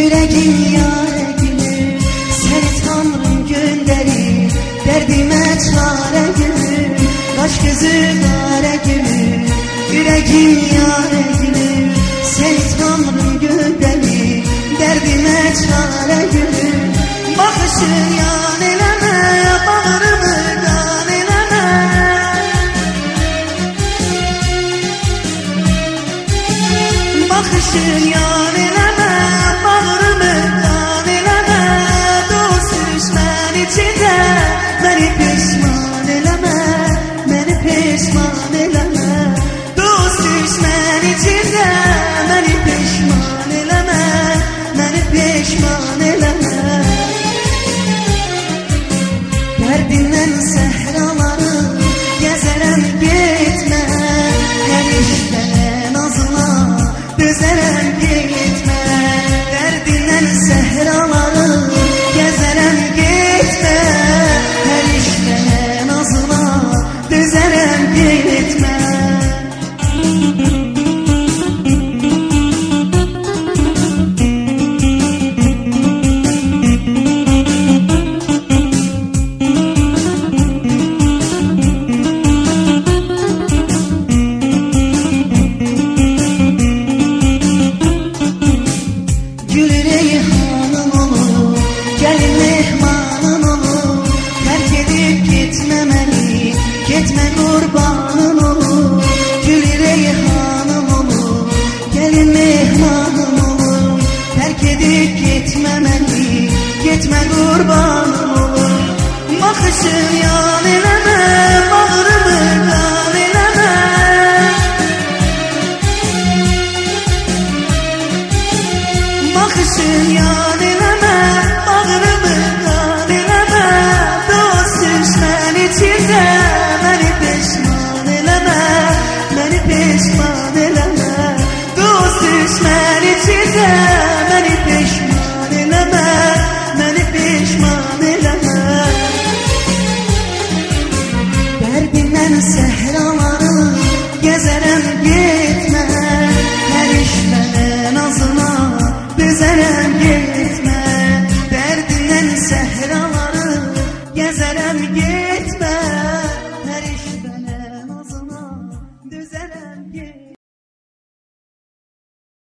Yüreğim yâre gülür, seni Tanrım gönderir. Derdime çare gülür, kaş gözü kare gülür. Yüreğim yâre gülür, seni Tanrım gönderir. Derdime çare gülür. Bakışın yan eleme, bağrımı kan eleme. Bakışın yan eleme, bağrımı kan eleme. Dost düşman içinde beni pişman eleme, beni pişman eleme. Dost düşman içinde beni pişman eleme, beni pişman eleme. Derdinden sehraları gezerem gitme, her işten nazına dözerem gitme. Derdinden sehraları gezerem gitme, her işten nazına dözerem gitme. Gül reyhanın olur, gelin mehmanın olur. Terk edip gitmemeli, gitme kurbanın olur. Gül reyhanın olur, gelin mehmanın olur. Terk edip gitmemeli, gitme kurbanın olur. Bakışın yan eleme, bağrımı kan eleme. Bakışın yan eleme, bağrımı kan eleme. Dost düşman içinde beni pişman eleme, beni pişman eleme. Dost düşman içinde beni pişman eleme, beni pişman eleme. Derdinden sen